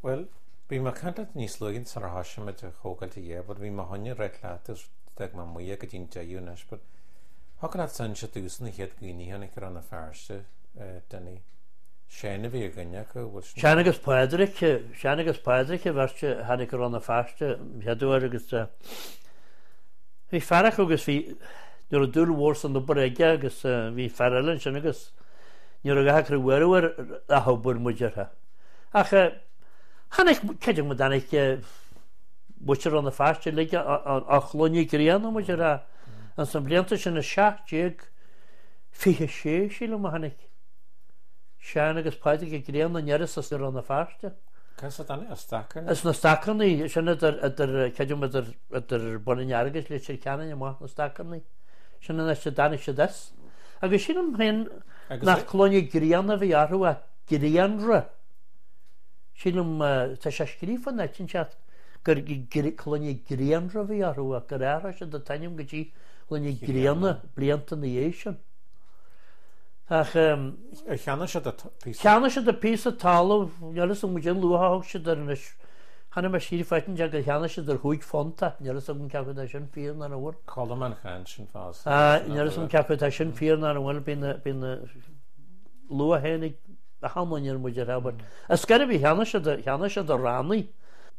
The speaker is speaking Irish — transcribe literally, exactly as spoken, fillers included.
Well, bí mar canta níos luiginn san hasisiime a chógailta dhé, bud bhí mar honne réit leatas ag má muoag go dtín deúnas, bud Hogan san se dúsan na chéad gcuoine hanna gur anna fearste denní séna bhí a gine go Seanagus Pádraic Seanagus Pádraic a bharte hanna gur anna fearste headú agus bhí fearach agus bhí nuair a dúil mhór san na baréige agus bhí fearlan seanagus nuair a gaithre bhuair a thobúr muidirtha. Ach hanna ceidir mu danig buir anna fearste lige a chlóní gríanana muidirtha. An san blianta sin na seachttíag fiche sé síle a hanig. Sean agus Pádraic a gréan na neras as ar an na fearste. Cas danna a stacan? Is na stacannaí sin ceidir idir bunaneargus le sé ceanna i má na stacannaí. Sin na sé danig sé des. Agus sin am hen nach chlóní gríanna bhí arthú a gríanra. Sílam tá sé scrífan na tin seat gur chlóní gríanra bhí arthú a gur éra se do tainnim go dtí Lynne gríanna blianta na dhé sin. Cheanna se Cheanna se de pí a talamh nelas an gin luthach se darnis hanna mar síí feitin de go cheanna se ar chuig fonta nelas an cefa sin fíor na bhir. Chola man chan sin fás. Nelas an cefa sin fíor na bhfuil bína luhénig a hamáinir muidir hebbar. A scar bhí cheanna se cheanna se do rannaí